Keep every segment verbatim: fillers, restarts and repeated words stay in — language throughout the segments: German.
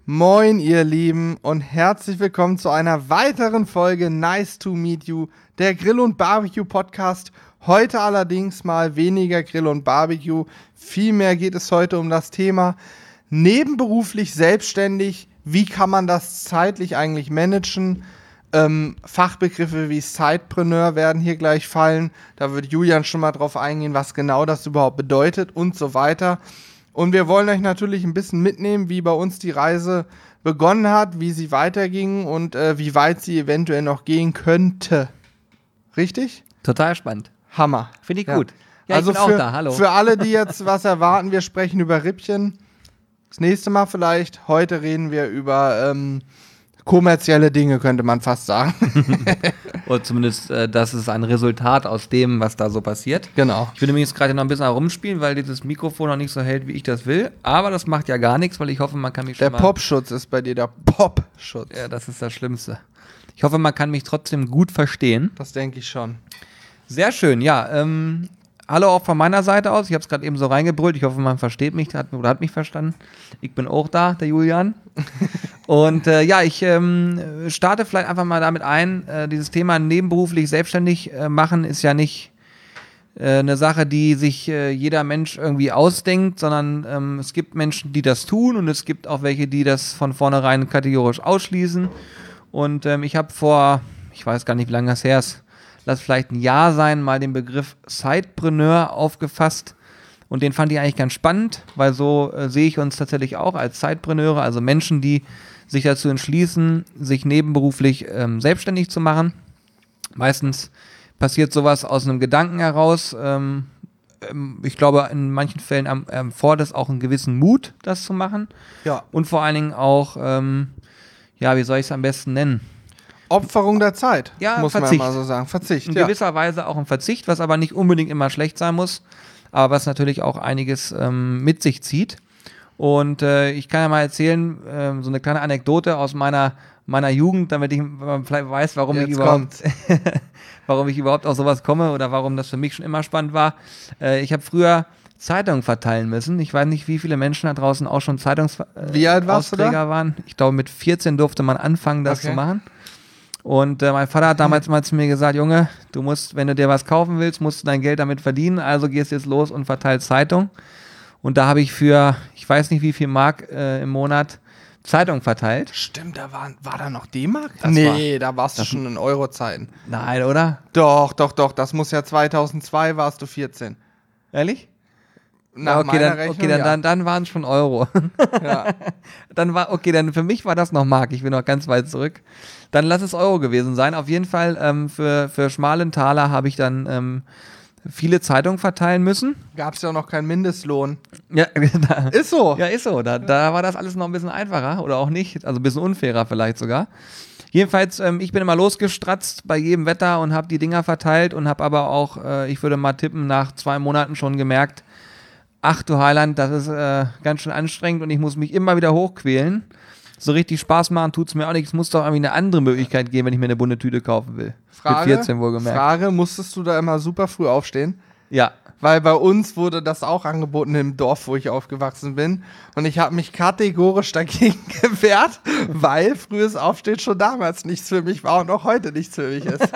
Moin ihr Lieben und herzlich willkommen zu einer weiteren Folge Nice to Meet You, der Grill- und Barbecue-Podcast. Heute allerdings mal weniger Grill und Barbecue, vielmehr geht es heute um das Thema nebenberuflich selbstständig, wie kann man das zeitlich eigentlich managen. Ähm, Fachbegriffe wie Sidepreneur werden hier gleich fallen, da wird Julian schon mal drauf eingehen, was genau das überhaupt bedeutet und so weiter. Und wir wollen euch natürlich ein bisschen mitnehmen, wie bei uns die Reise begonnen hat, wie sie weiterging und äh, wie weit sie eventuell noch gehen könnte. Richtig? Total spannend. Hammer. Finde ich ja. gut. Ja, also ich bin für, auch da, hallo. Für alle, die jetzt was erwarten, wir sprechen über Rippchen. Das nächste Mal vielleicht. Heute reden wir über ähm, kommerzielle Dinge, könnte man fast sagen. Oder zumindest, äh, das ist ein Resultat aus dem, was da so passiert. Genau. Ich will nämlich jetzt gerade noch ein bisschen herumspielen, weil dieses Mikrofon noch nicht so hält, wie ich das will. Aber das macht ja gar nichts, weil ich hoffe, man kann mich Der schon mal... Popschutz ist bei dir der Popschutz. Ja, das ist das Schlimmste. Ich hoffe, man kann mich trotzdem gut verstehen. Das denke ich schon. Sehr schön, ja. Ähm, hallo auch von meiner Seite aus. Ich habe es gerade eben so reingebrüllt. Ich hoffe, man versteht mich hat, oder hat mich verstanden. Ich bin auch da, der Julian. Und äh, ja, ich ähm, starte vielleicht einfach mal damit ein. Äh, dieses Thema nebenberuflich selbstständig äh, machen ist ja nicht äh, eine Sache, die sich äh, jeder Mensch irgendwie ausdenkt, sondern ähm, es gibt Menschen, die das tun und es gibt auch welche, die das von vornherein kategorisch ausschließen. Und ähm, ich habe vor, ich weiß gar nicht, wie lange das her ist, lass vielleicht ein Jahr sein, mal den Begriff Sidepreneur aufgefasst. Und den fand ich eigentlich ganz spannend, weil so äh, sehe ich uns tatsächlich auch als Sidepreneure, also Menschen, die sich dazu entschließen, sich nebenberuflich ähm, selbstständig zu machen. Meistens passiert sowas aus einem Gedanken heraus. Ähm, ähm, ich glaube, in manchen Fällen ähm, ähm, fordert es auch einen gewissen Mut, das zu machen. Ja. Und vor allen Dingen auch, ähm, ja, wie soll ich es am besten nennen? Opferung der Zeit, ja, muss Verzicht. man mal so sagen. Verzicht, In ja. gewisser Weise auch ein Verzicht, was aber nicht unbedingt immer schlecht sein muss, aber was natürlich auch einiges ähm, mit sich zieht. Und äh, ich kann ja mal erzählen, äh, so eine kleine Anekdote aus meiner, meiner Jugend, damit ich äh, vielleicht weiß, warum Jetzt ich überhaupt warum ich überhaupt auf sowas komme oder warum das für mich schon immer spannend war. Äh, ich habe früher Zeitungen verteilen müssen. Ich weiß nicht, wie viele Menschen da draußen auch schon Zeitungsausträger äh, Wie alt warst du da? waren. Ich glaube, mit vierzehn durfte man anfangen, das Okay. zu machen. Und äh, mein Vater hat damals mal zu mir gesagt, Junge, du musst, wenn du dir was kaufen willst, musst du dein Geld damit verdienen, also gehst jetzt los und verteilst Zeitung. Und da habe ich für, ich weiß nicht wie viel Mark äh, im Monat Zeitung verteilt. Stimmt, da war, war da noch D-Mark? Das Nee, war- da warst du schon in Euro-Zeiten. Nein, oder? Doch, doch, doch, das muss ja zweitausendzwei, warst du vierzehn. Ehrlich? Nach Ja, okay, meiner dann, Rechnung, okay, dann, ja. dann, dann waren es schon Euro. ja. Dann war, okay, dann für mich war das noch Mark, ich bin noch ganz weit zurück. Dann lass es Euro gewesen sein. Auf jeden Fall ähm, für, für schmalen Taler habe ich dann ähm, viele Zeitungen verteilen müssen. Gab es ja auch noch keinen Mindestlohn. Ja, da, Ist so. ja ist so. Da, da war das alles noch ein bisschen einfacher oder auch nicht, also ein bisschen unfairer vielleicht sogar. Jedenfalls, ähm, ich bin immer losgestratzt bei jedem Wetter und habe die Dinger verteilt und habe aber auch, äh, ich würde mal tippen, nach zwei Monaten schon gemerkt, ach du Heiland, das ist äh, ganz schön anstrengend und ich muss mich immer wieder hochquälen. So richtig Spaß machen tut's mir auch nicht. Es muss doch irgendwie eine andere Möglichkeit geben, wenn ich mir eine bunte Tüte kaufen will. Frage, Mit vierzehn wohlgemerkt. Frage, musstest du da immer super früh aufstehen? Ja. Weil bei uns wurde das auch angeboten im Dorf, wo ich aufgewachsen bin. Und ich habe mich kategorisch dagegen gewehrt, weil frühes Aufstehen schon damals nichts für mich war und auch heute nichts für mich ist.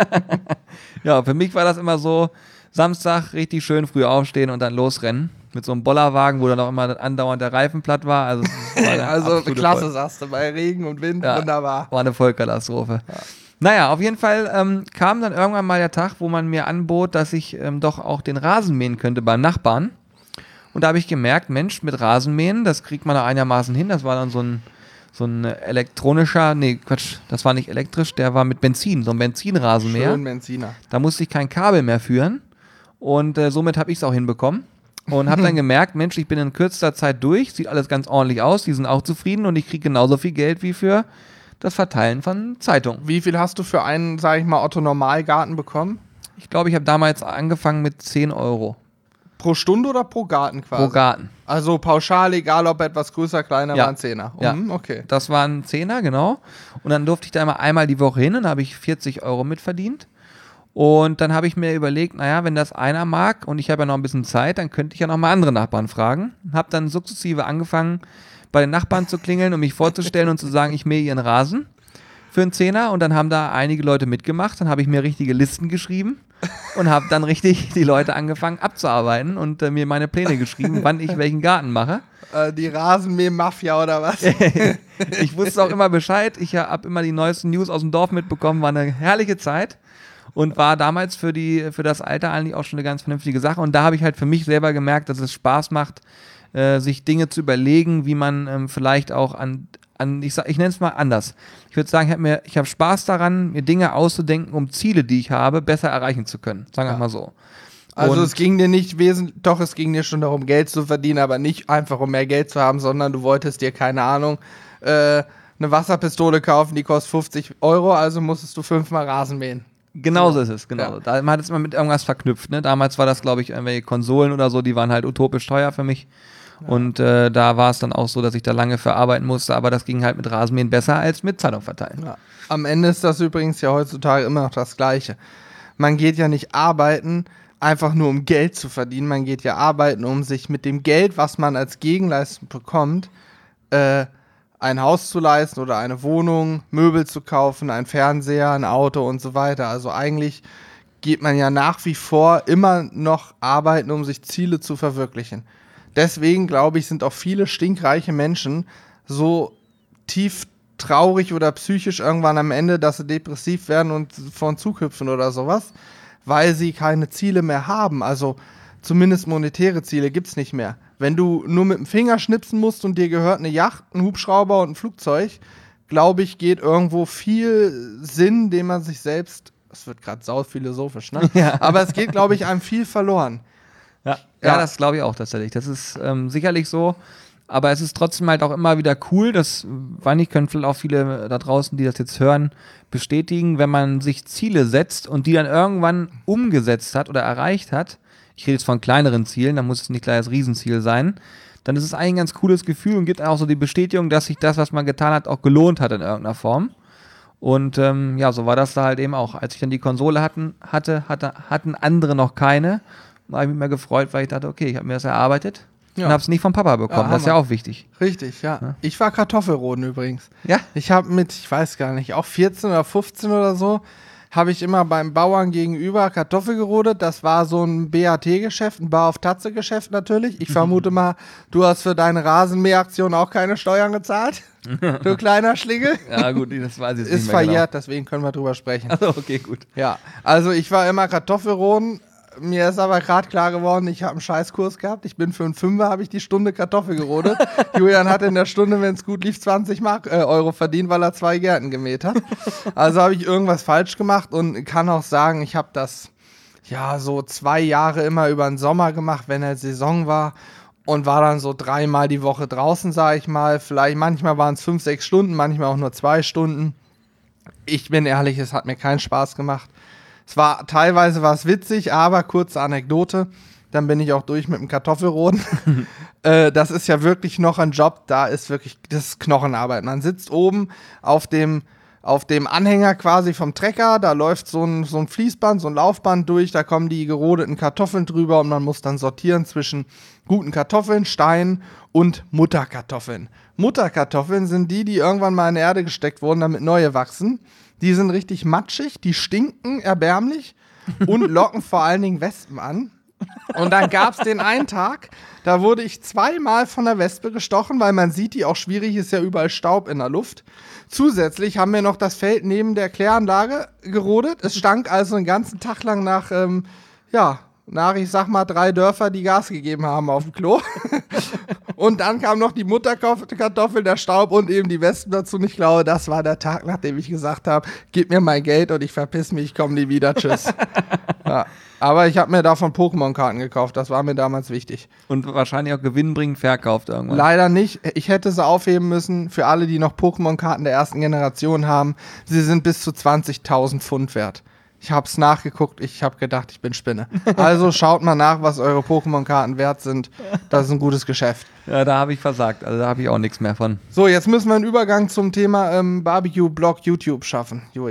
Ja, für mich war das immer so, Samstag richtig schön früh aufstehen und dann losrennen. Mit so einem Bollerwagen, wo dann auch immer andauernd der Reifen platt war. Also, es war eine Also absolute klasse, Voll- sagst du, bei Regen und Wind, Ja, wunderbar. War eine Vollkatastrophe. Ja. Naja, auf jeden Fall ähm, kam dann irgendwann mal der Tag, wo man mir anbot, dass ich ähm, doch auch den Rasen mähen könnte beim Nachbarn. Und da habe ich gemerkt, Mensch, mit Rasenmähen, das kriegt man da einigermaßen hin. Das war dann so ein, so ein elektronischer, nee, Quatsch, das war nicht elektrisch, der war mit Benzin, so ein Benzinrasenmäher. Schön Benziner. Da musste ich kein Kabel mehr führen und äh, somit habe ich es auch hinbekommen. Und habe dann gemerkt, Mensch, ich bin in kürzester Zeit durch, sieht alles ganz ordentlich aus, die sind auch zufrieden und ich kriege genauso viel Geld wie für das Verteilen von Zeitungen. Wie viel hast du für einen, sag ich mal, Otto-Normalgarten bekommen? Ich glaube, ich habe damals angefangen mit zehn Euro Pro Stunde oder pro Garten quasi? pro Garten. Also pauschal, egal ob etwas größer, kleiner, Ja. waren Zehner. Ja. Mhm, okay. Das waren Zehner, genau. Und dann durfte ich da immer einmal die Woche hin und habe ich vierzig Euro mitverdient. Und dann habe ich mir überlegt, naja, wenn das einer mag und ich habe ja noch ein bisschen Zeit, dann könnte ich ja noch mal andere Nachbarn fragen. Habe dann sukzessive angefangen, bei den Nachbarn zu klingeln und mich vorzustellen und zu sagen, ich mähe ihren Rasen für einen Zehner. Und dann haben da einige Leute mitgemacht. Dann habe ich mir richtige Listen geschrieben und habe dann richtig die Leute angefangen abzuarbeiten und äh, mir meine Pläne geschrieben, wann ich welchen Garten mache. Äh, die Rasenmäh-Mafia oder was? Ich wusste auch immer Bescheid. Ich habe immer die neuesten News aus dem Dorf mitbekommen. War eine herrliche Zeit und war damals für, die, für das Alter eigentlich auch schon eine ganz vernünftige Sache. Und da habe ich halt für mich selber gemerkt, dass es Spaß macht, äh, sich Dinge zu überlegen, wie man ähm, vielleicht auch an An, ich, ich nenne es mal anders. Ich würde sagen, ich habe hab Spaß daran, mir Dinge auszudenken, um Ziele, die ich habe, besser erreichen zu können. Sagen wir ja. mal so. Also Und es ging dir nicht wesentlich, doch es ging dir schon darum, Geld zu verdienen, aber nicht einfach um mehr Geld zu haben, sondern du wolltest dir, keine Ahnung, äh, eine Wasserpistole kaufen, die kostet fünfzig Euro, also musstest du fünfmal Rasen mähen. Genauso ist es, genau. Ja. Da, man hat es immer mit irgendwas verknüpft. Ne? Damals war das, glaube ich, irgendwelche Konsolen oder so, die waren halt utopisch teuer für mich. Ja. Und äh, da war es dann auch so, dass ich da lange für arbeiten musste, aber das ging halt mit Rasenmähen besser als mit Zeitung verteilen. Ja. Am Ende ist das übrigens ja heutzutage immer noch das Gleiche. Man geht ja nicht arbeiten, einfach nur um Geld zu verdienen. Man geht ja arbeiten, um sich mit dem Geld, was man als Gegenleistung bekommt, äh, ein Haus zu leisten oder eine Wohnung, Möbel zu kaufen, ein Fernseher, ein Auto und so weiter. Also eigentlich geht man ja nach wie vor immer noch arbeiten, um sich Ziele zu verwirklichen. Deswegen, glaube ich, sind auch viele stinkreiche Menschen so tief traurig oder psychisch irgendwann am Ende, dass sie depressiv werden und von Zug hüpfen oder sowas, weil sie keine Ziele mehr haben. Also zumindest monetäre Ziele gibt es nicht mehr. Wenn du nur mit dem Finger schnipsen musst und dir gehört eine Yacht, ein Hubschrauber und ein Flugzeug, glaube ich, geht irgendwo viel Sinn, den man sich selbst, es wird gerade sauphilosophisch, ne? Ja. Aber es geht, glaube ich, einem viel verloren. Ja, Ja. ja das glaube ich auch tatsächlich. Das ist ähm, sicherlich so, aber es ist trotzdem halt auch immer wieder cool, das, weiß nicht, können vielleicht auch viele da draußen, die das jetzt hören, bestätigen, wenn man sich Ziele setzt und die dann irgendwann umgesetzt hat oder erreicht hat. Ich rede jetzt von kleineren Zielen, da muss es nicht gleich das Riesenziel sein. Dann ist es eigentlich ein ganz cooles Gefühl und gibt auch so die Bestätigung, dass sich das, was man getan hat, auch gelohnt hat in irgendeiner Form. Und ähm, ja, so war das da halt eben auch. Als ich dann die Konsole hatten, hatte, hatte, hatten andere noch keine. Da habe ich mich mal gefreut, weil ich dachte, okay, ich habe mir das erarbeitet Ja. und habe es nicht vom Papa bekommen. Ja, das ist ja Hammer. auch wichtig. Richtig, ja. Ja. Ich war Kartoffelroden übrigens. Ja? Ich habe mit, ich weiß gar nicht, auch vierzehn oder fünfzehn oder so, habe ich immer beim Bauern gegenüber Kartoffel gerodet. Das war so ein B A T-Geschäft, ein Bar-auf-Tatze-Geschäft natürlich. Ich vermute mal, du hast für deine Rasenmäheraktion auch keine Steuern gezahlt, du kleiner Schlingel. Ja gut, das weiß ich jetzt Ist nicht mehr verjährt, deswegen können wir drüber sprechen. genau. Also okay, gut. Ja, also ich war immer Kartoffelroden. Mir ist aber gerade klar geworden, ich habe einen Scheißkurs gehabt. Ich bin für einen Fünfer, habe ich die Stunde Kartoffel gerodet. Julian hat in der Stunde, wenn es gut lief, zwanzig Mark, äh, Euro verdient, weil er zwei Gärten gemäht hat. Also habe ich irgendwas falsch gemacht und kann auch sagen, ich habe das ja so zwei Jahre immer über den Sommer gemacht, wenn er Saison war. Und war dann so dreimal die Woche draußen, sage ich mal. Vielleicht manchmal waren es fünf, sechs Stunden, manchmal auch nur zwei Stunden. Ich bin ehrlich, es hat mir keinen Spaß gemacht. Es war, teilweise war es witzig, aber kurze Anekdote, dann bin ich auch durch mit dem Kartoffelroden. äh, das ist ja wirklich noch ein Job, da ist wirklich, das ist Knochenarbeit. Man sitzt oben auf dem, auf dem Anhänger quasi vom Trecker, da läuft so ein, so ein Fließband, so ein Laufband durch, da kommen die gerodeten Kartoffeln drüber und man muss dann sortieren zwischen guten Kartoffeln, Steinen und Mutterkartoffeln. Mutterkartoffeln sind die, die irgendwann mal in die Erde gesteckt wurden, damit neue wachsen. Die sind richtig matschig, die stinken erbärmlich und locken vor allen Dingen Wespen an. Und dann gab es den einen Tag, da wurde ich zweimal von der Wespe gestochen, weil man sieht, die auch schwierig ist, ja überall Staub in der Luft. Zusätzlich haben wir noch das Feld neben der Kläranlage gerodet. Es stank also den ganzen Tag lang nach, ähm, ja, nach, ich sag mal, drei Dörfer, die Gas gegeben haben auf dem Klo. Und dann kam noch die Mutterkartoffel, der Staub und eben die Wespen dazu. Und ich glaube, das war der Tag, nachdem ich gesagt habe, gib mir mein Geld und ich verpiss mich, ich komme nie wieder, tschüss. Ja. Aber ich habe mir davon Pokémon-Karten gekauft, das war mir damals wichtig. Und wahrscheinlich auch gewinnbringend verkauft irgendwann. Leider nicht, ich hätte sie aufheben müssen für alle, die noch Pokémon-Karten der ersten Generation haben. Sie sind bis zu zwanzigtausend Pfund wert. Ich habe es nachgeguckt, ich habe gedacht, ich bin Spinne. Also schaut mal nach, was eure Pokémon-Karten wert sind. Das ist ein gutes Geschäft. Ja, da habe ich versagt. Also da habe ich auch nichts mehr von. So, jetzt müssen wir einen Übergang zum Thema ähm, Barbecue-Blog YouTube schaffen, Julian.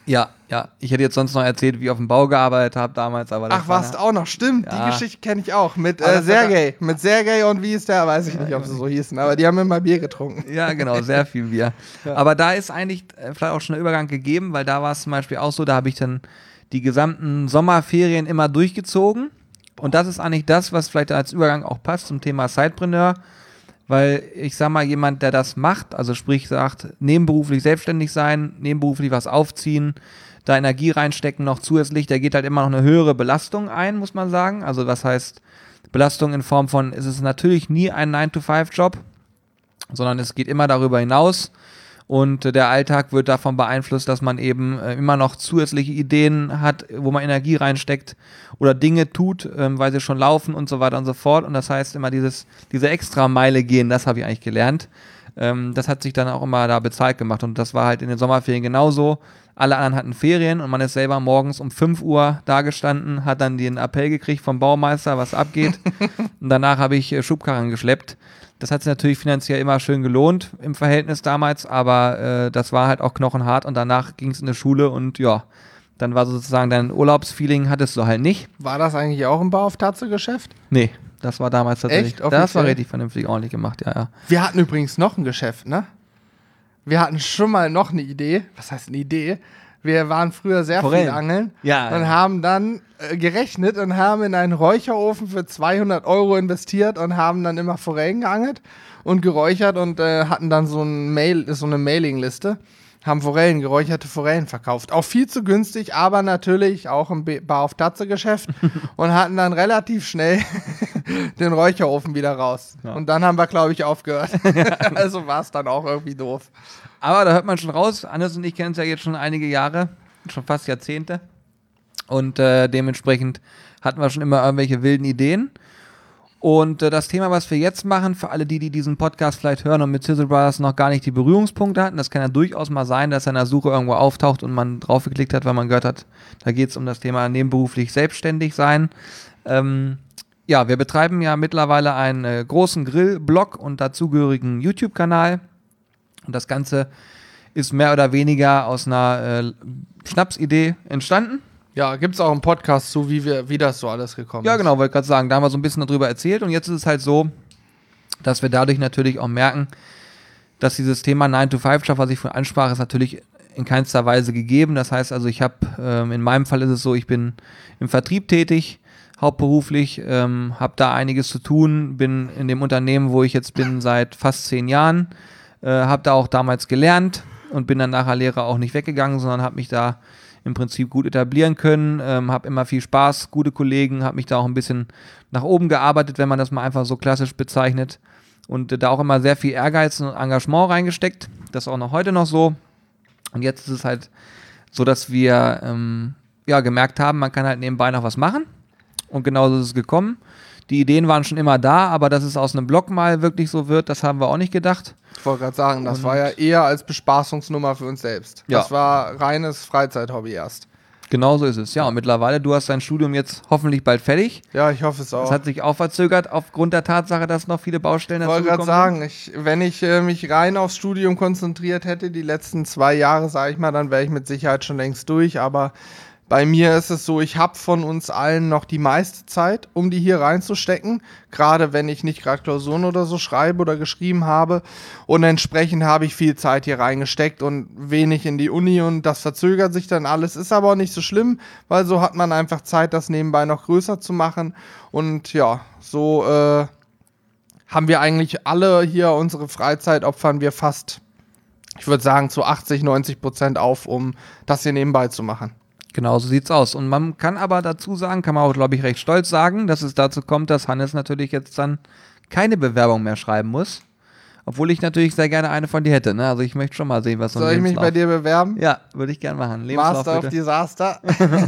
Ja, ja. Ich hätte jetzt sonst noch erzählt, wie ich auf dem Bau gearbeitet habe damals. Aber das Ach, warst du auch noch? Stimmt, ja. Die Geschichte kenne ich auch. Mit äh, Sergej. Mit Sergej und wie ist der? Weiß ich nicht, ob sie so hießen. Aber die haben immer Bier getrunken. Ja, genau, sehr viel Bier. Ja. Aber da ist eigentlich vielleicht auch schon ein Übergang gegeben, weil da war es zum Beispiel auch so, da habe ich dann die gesamten Sommerferien immer durchgezogen. Und das ist eigentlich das, was vielleicht als Übergang auch passt zum Thema Sidepreneur. Weil ich sag mal, jemand, der das macht, also sprich sagt, nebenberuflich selbstständig sein, nebenberuflich was aufziehen, da Energie reinstecken noch zusätzlich, der geht halt immer noch eine höhere Belastung ein, muss man sagen. Also was heißt Belastung in Form von, es ist natürlich nie ein nine to five Job, sondern es geht immer darüber hinaus. Und äh, der Alltag wird davon beeinflusst, dass man eben äh, immer noch zusätzliche Ideen hat, wo man Energie reinsteckt oder Dinge tut, ähm, weil sie schon laufen und so weiter und so fort. Und das heißt immer dieses, diese extra Meile gehen, das habe ich eigentlich gelernt. Ähm, das hat sich dann auch immer da bezahlt gemacht. Und das war halt in den Sommerferien genauso. Alle anderen hatten Ferien und man ist selber morgens um fünf Uhr da gestanden, hat dann den Appell gekriegt vom Baumeister, was abgeht. Und danach habe ich äh, Schubkarren geschleppt. Das hat sich natürlich finanziell immer schön gelohnt im Verhältnis damals, aber äh, das war halt auch knochenhart und danach ging es in die Schule und ja, dann war sozusagen dein Urlaubsfeeling hattest du halt nicht. War das eigentlich auch ein Bau auf Tatze-Geschäft? Nee, das war damals tatsächlich. Echt? Das war richtig vernünftig ordentlich gemacht, ja, ja. Wir hatten übrigens noch ein Geschäft, ne? Wir hatten schon mal noch eine Idee. Was heißt eine Idee? Wir waren früher sehr Forellen. viel angeln Ja, und ja. haben dann äh, gerechnet und haben in einen Räucherofen für zweihundert Euro investiert und haben dann immer Forellen geangelt und geräuchert und äh, hatten dann so, ein Mail, so eine Mailingliste. Haben Forellen, geräucherte Forellen verkauft. Auch viel zu günstig, aber natürlich auch im Bar auf Tatze-Geschäft und hatten dann relativ schnell den Räucherofen wieder raus. Ja. Und dann haben wir, glaube ich, aufgehört. Also war es dann auch irgendwie doof. Aber da hört man schon raus, Hannes und ich kennen es ja jetzt schon einige Jahre, schon fast Jahrzehnte. Und äh, dementsprechend hatten wir schon immer irgendwelche wilden Ideen. Und äh, das Thema, was wir jetzt machen, für alle die, die diesen Podcast vielleicht hören und mit Sizzle Brothers noch gar nicht die Berührungspunkte hatten, das kann ja durchaus mal sein, dass er in der Suche irgendwo auftaucht und man drauf geklickt hat, weil man gehört hat, da geht es um das Thema nebenberuflich selbstständig sein. Ähm, ja, wir betreiben ja mittlerweile einen äh, großen Grillblog und dazugehörigen YouTube-Kanal. Und das Ganze ist mehr oder weniger aus einer äh, Schnapsidee entstanden. Ja, gibt es auch einen Podcast zu, wie, wir, wie das so alles gekommen Ja, ist. genau, wollte gerade sagen, da haben wir so ein bisschen darüber erzählt und jetzt ist es halt so, dass wir dadurch natürlich auch merken, dass dieses Thema nine to five Job, was ich vorhin ansprach, ist natürlich in keinster Weise gegeben. Das heißt also, ich habe, ähm, in meinem Fall ist es so, ich bin im Vertrieb tätig, hauptberuflich, ähm, habe da einiges zu tun, bin in dem Unternehmen, wo ich jetzt bin, seit fast zehn Jahren, äh, habe da auch damals gelernt und bin dann nachher Lehrer auch nicht weggegangen, sondern habe mich da im Prinzip gut etablieren können, ähm, habe immer viel Spaß, gute Kollegen, habe mich da auch ein bisschen nach oben gearbeitet, wenn man das mal einfach so klassisch bezeichnet und äh, da auch immer sehr viel Ehrgeiz und Engagement reingesteckt, das ist auch noch heute noch so und jetzt ist es halt so, dass wir ähm, ja, gemerkt haben, man kann halt nebenbei noch was machen und genauso ist es gekommen. Die Ideen waren schon immer da, aber dass es aus einem Blog mal wirklich so wird, das haben wir auch nicht gedacht. Ich wollte gerade sagen, das Und war ja eher als Bespaßungsnummer für uns selbst. Ja. Das war reines Freizeithobby erst. Genau so ist es. Ja, und mittlerweile, du hast dein Studium jetzt hoffentlich bald fertig. Ja, ich hoffe es auch. Das hat sich auch verzögert aufgrund der Tatsache, dass noch viele Baustellen Ich dazu wollte gerade gekommen sagen, ich, wenn ich äh, mich rein aufs Studium konzentriert hätte, die letzten zwei Jahre, sage ich mal, dann wäre ich mit Sicherheit schon längst durch. Aber bei mir ist es so, ich habe von uns allen noch die meiste Zeit, um die hier reinzustecken. Gerade wenn ich nicht gerade Klausuren oder so schreibe oder geschrieben habe. Und entsprechend habe ich viel Zeit hier reingesteckt und wenig in die Uni. Und das verzögert sich dann alles. Ist aber auch nicht so schlimm, weil so hat man einfach Zeit, das nebenbei noch größer zu machen. Und ja, so äh, haben wir eigentlich alle hier unsere Freizeit, opfern wir fast, ich würde sagen, zu achtzig, neunzig Prozent auf, um das hier nebenbei zu machen. Genau so sieht's aus. Und man kann aber dazu sagen, kann man auch, glaube ich, recht stolz sagen, dass es dazu kommt, dass Hannes natürlich jetzt dann keine Bewerbung mehr schreiben muss. Obwohl ich natürlich sehr gerne eine von dir hätte. Ne? Also ich möchte schon mal sehen, was so ein Soll ich mich Lebenslauf- bei dir bewerben? Ja, würde ich gerne machen. Lebenslauf Master of bitte. Disaster.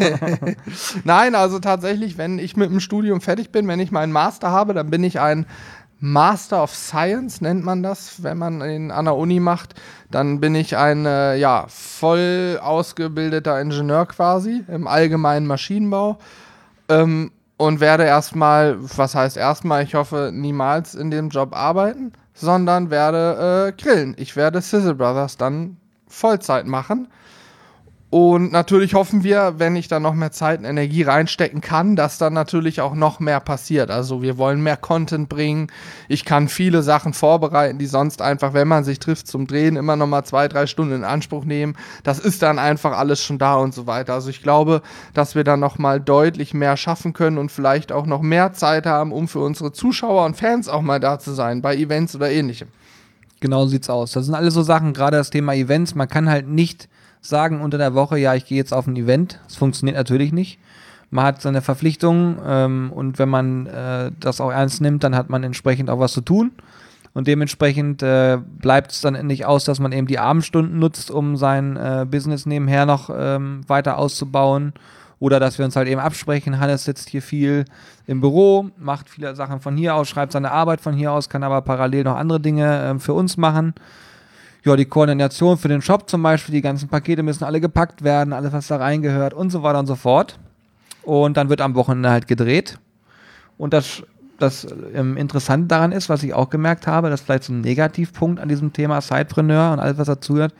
Nein, also tatsächlich, wenn ich mit dem Studium fertig bin, wenn ich meinen Master habe, dann bin ich ein Master of Science, nennt man das, wenn man ihn an der Uni macht. Dann bin ich ein äh, ja, voll ausgebildeter Ingenieur quasi im allgemeinen Maschinenbau. Ähm, und werde erstmal, was heißt erstmal, ich hoffe, niemals in dem Job arbeiten, sondern werde äh, grillen. Ich werde Sizzle Brothers dann Vollzeit machen. Und natürlich hoffen wir, wenn ich da noch mehr Zeit und Energie reinstecken kann, dass dann natürlich auch noch mehr passiert. Also wir wollen mehr Content bringen. Ich kann viele Sachen vorbereiten, die sonst einfach, wenn man sich trifft zum Drehen, immer noch mal zwei, drei Stunden in Anspruch nehmen. Das ist dann einfach alles schon da und so weiter. Also ich glaube, dass wir dann noch mal deutlich mehr schaffen können und vielleicht auch noch mehr Zeit haben, um für unsere Zuschauer und Fans auch mal da zu sein, bei Events oder ähnlichem. Genau so sieht's aus. Das sind alles so Sachen, gerade das Thema Events. Man kann halt nicht sagen unter der Woche, ja, ich gehe jetzt auf ein Event. Das funktioniert natürlich nicht. Man hat seine Verpflichtungen ähm, und wenn man äh, das auch ernst nimmt, dann hat man entsprechend auch was zu tun. Und dementsprechend äh, bleibt es dann endlich aus, dass man eben die Abendstunden nutzt, um sein äh, Business nebenher noch ähm, weiter auszubauen. Oder dass wir uns halt eben absprechen. Hannes sitzt hier viel im Büro, macht viele Sachen von hier aus, schreibt seine Arbeit von hier aus, kann aber parallel noch andere Dinge äh, für uns machen. Ja, die Koordination für den Shop zum Beispiel, die ganzen Pakete müssen alle gepackt werden, alles, was da reingehört und so weiter und so fort. Und dann wird am Wochenende halt gedreht. Und das, das ähm, Interessante daran ist, was ich auch gemerkt habe, das ist vielleicht so ein Negativpunkt an diesem Thema Sidepreneur und alles, was dazugehört,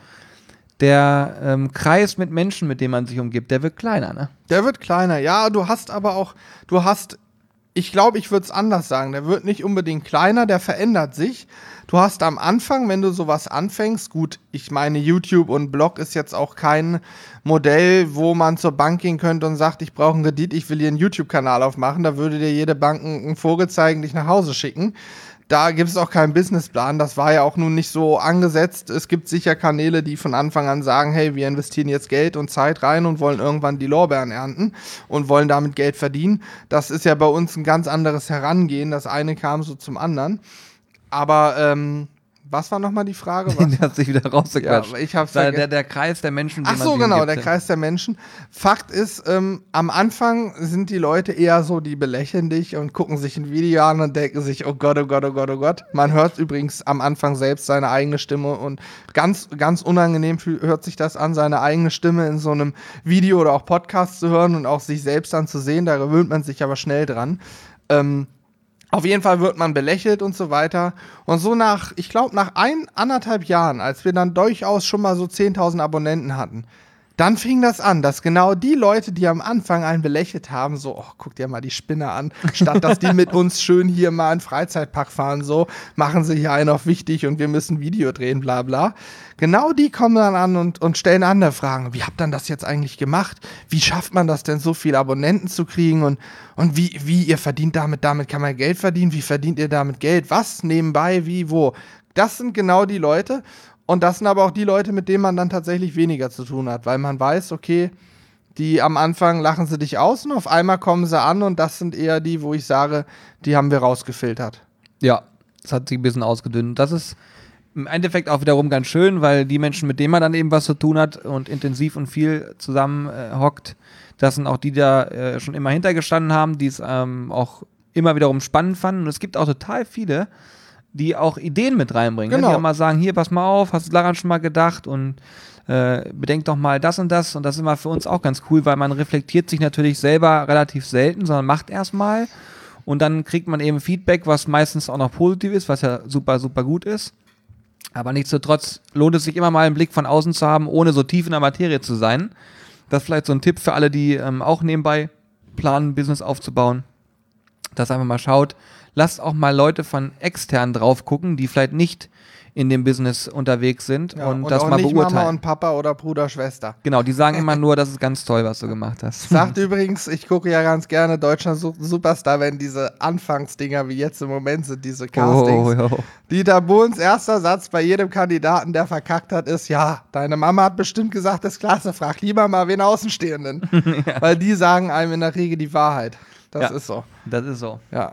der ähm, Kreis mit Menschen, mit dem man sich umgibt, der wird kleiner, ne? Der wird kleiner, ja, du hast aber auch, du hast, ich glaube, ich würde es anders sagen, der wird nicht unbedingt kleiner, der verändert sich. Du hast am Anfang, wenn du sowas anfängst, gut, ich meine, YouTube und Blog ist jetzt auch kein Modell, wo man zur Bank gehen könnte und sagt, ich brauche einen Kredit, ich will hier einen YouTube-Kanal aufmachen, da würde dir jede Bank einen Vogel zeigen, dich nach Hause schicken. Da gibt es auch keinen Businessplan, das war ja auch nun nicht so angesetzt. Es gibt sicher Kanäle, die von Anfang an sagen, hey, wir investieren jetzt Geld und Zeit rein und wollen irgendwann die Lorbeeren ernten und wollen damit Geld verdienen. Das ist ja bei uns ein ganz anderes Herangehen, das eine kam so zum anderen. Aber, ähm, was war nochmal die Frage? Was? Der hat sich wieder rausgequatscht. Ja, ich hab's der, der, der Kreis der Menschen, die Ach so, man genau, gibt. der Kreis der Menschen. Fakt ist, ähm, am Anfang sind die Leute eher so, die belächeln dich und gucken sich ein Video an und denken sich, oh Gott, oh Gott, oh Gott, oh Gott. Man hört übrigens am Anfang selbst seine eigene Stimme und ganz, ganz unangenehm hört sich das an, seine eigene Stimme in so einem Video oder auch Podcast zu hören und auch sich selbst dann zu sehen. Da gewöhnt man sich aber schnell dran. Ähm, Auf jeden Fall wird man belächelt und so weiter. Und so nach, ich glaube, nach ein, anderthalb Jahren, als wir dann durchaus schon mal so zehntausend Abonnenten hatten, dann fing das an, dass genau die Leute, die am Anfang einen belächelt haben, so, oh, guck dir mal die Spinne an, statt dass die mit uns schön hier mal einen Freizeitpark fahren, so, machen sie hier einen auf wichtig und wir müssen Video drehen, bla bla. Genau die kommen dann an und, und stellen andere Fragen. Wie habt ihr das jetzt eigentlich gemacht? Wie schafft man das denn, so viele Abonnenten zu kriegen? Und, und wie, wie, ihr verdient damit, damit kann man Geld verdienen? Wie verdient ihr damit Geld? Was? Nebenbei? Wie? Wo? Das sind genau die Leute. Und das sind aber auch die Leute, mit denen man dann tatsächlich weniger zu tun hat, weil man weiß, okay, die am Anfang lachen sie dich aus und auf einmal kommen sie an und das sind eher die, wo ich sage, die haben wir rausgefiltert. Ja, das hat sich ein bisschen ausgedünnt. Das ist im Endeffekt auch wiederum ganz schön, weil die Menschen, mit denen man dann eben was zu tun hat und intensiv und viel zusammen äh, hockt, das sind auch die, die da äh, schon immer hintergestanden haben, die es ähm, auch immer wiederum spannend fanden. Und es gibt auch total viele, die auch Ideen mit reinbringen. Genau. Ne? Die auch mal sagen, hier, pass mal auf, hast du daran schon mal gedacht und äh, bedenk doch mal das und das. Und das ist immer für uns auch ganz cool, weil man reflektiert sich natürlich selber relativ selten, sondern macht erstmal und dann kriegt man eben Feedback, was meistens auch noch positiv ist, was ja super, super gut ist. Aber nichtsdestotrotz lohnt es sich immer mal einen Blick von außen zu haben, ohne so tief in der Materie zu sein. Das ist vielleicht so ein Tipp für alle, die ähm, auch nebenbei planen, Business aufzubauen, dass einfach mal schaut, lasst auch mal Leute von extern drauf gucken, die vielleicht nicht in dem Business unterwegs sind Ja, und, und das auch mal nicht beurteilen. Mama und Papa oder Bruder, Schwester. Genau, die sagen immer nur, das ist ganz toll, was du gemacht hast. Sagt übrigens, ich gucke ja ganz gerne Deutschland sucht Superstar, wenn diese Anfangsdinger wie jetzt im Moment sind, diese Castings. Oh, oh. Dieter Bohlens erster Satz bei jedem Kandidaten, der verkackt hat, ist, ja, deine Mama hat bestimmt gesagt, das ist klasse, frag lieber mal wen Außenstehenden. Ja. Weil die sagen einem in der Regel die Wahrheit. Das Ja, ist so. Das ist so. Ja.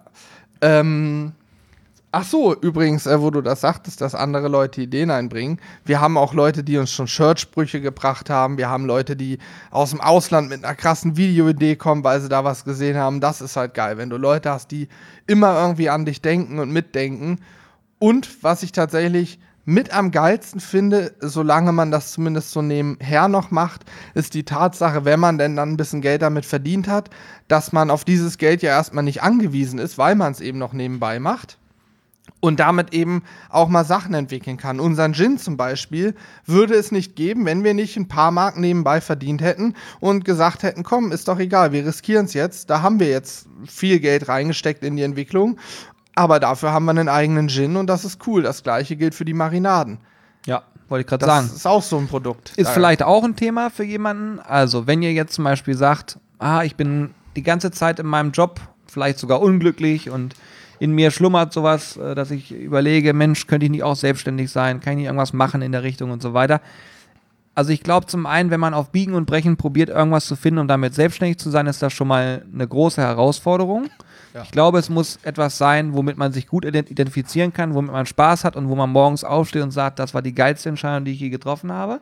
Ähm, ach so, übrigens, äh, wo du das sagtest, dass andere Leute Ideen einbringen. Wir haben auch Leute, die uns schon Shirtsprüche gebracht haben. Wir haben Leute, die aus dem Ausland mit einer krassen Videoidee kommen, weil sie da was gesehen haben. Das ist halt geil, wenn du Leute hast, die immer irgendwie an dich denken und mitdenken. Und was ich tatsächlich mit am geilsten finde, solange man das zumindest so nebenher noch macht, ist die Tatsache, wenn man denn dann ein bisschen Geld damit verdient hat, dass man auf dieses Geld ja erstmal nicht angewiesen ist, weil man es eben noch nebenbei macht. und damit eben auch mal Sachen entwickeln kann. Unseren Gin zum Beispiel würde es nicht geben, wenn wir nicht ein paar Mark nebenbei verdient hätten und gesagt hätten, komm, ist doch egal, wir riskieren es jetzt. Da haben wir jetzt viel Geld reingesteckt in die Entwicklung, aber dafür haben wir einen eigenen Gin und das ist cool. Das Gleiche gilt für die Marinaden. Ja, wollte ich gerade sagen. Das ist auch so ein Produkt. Ist vielleicht auch ein Thema für jemanden. Also, wenn ihr jetzt zum Beispiel sagt, ah, ich bin die ganze Zeit in meinem Job vielleicht sogar unglücklich und in mir schlummert sowas, dass ich überlege, Mensch, könnte ich nicht auch selbstständig sein? Kann ich nicht irgendwas machen in der Richtung und so weiter? Also ich glaube zum einen, wenn man auf Biegen und Brechen probiert, irgendwas zu finden und damit selbstständig zu sein, ist das schon mal eine große Herausforderung. Ja. Ich glaube, es muss etwas sein, womit man sich gut identifizieren kann, womit man Spaß hat und wo man morgens aufsteht und sagt, das war die geilste Entscheidung, die ich je getroffen habe.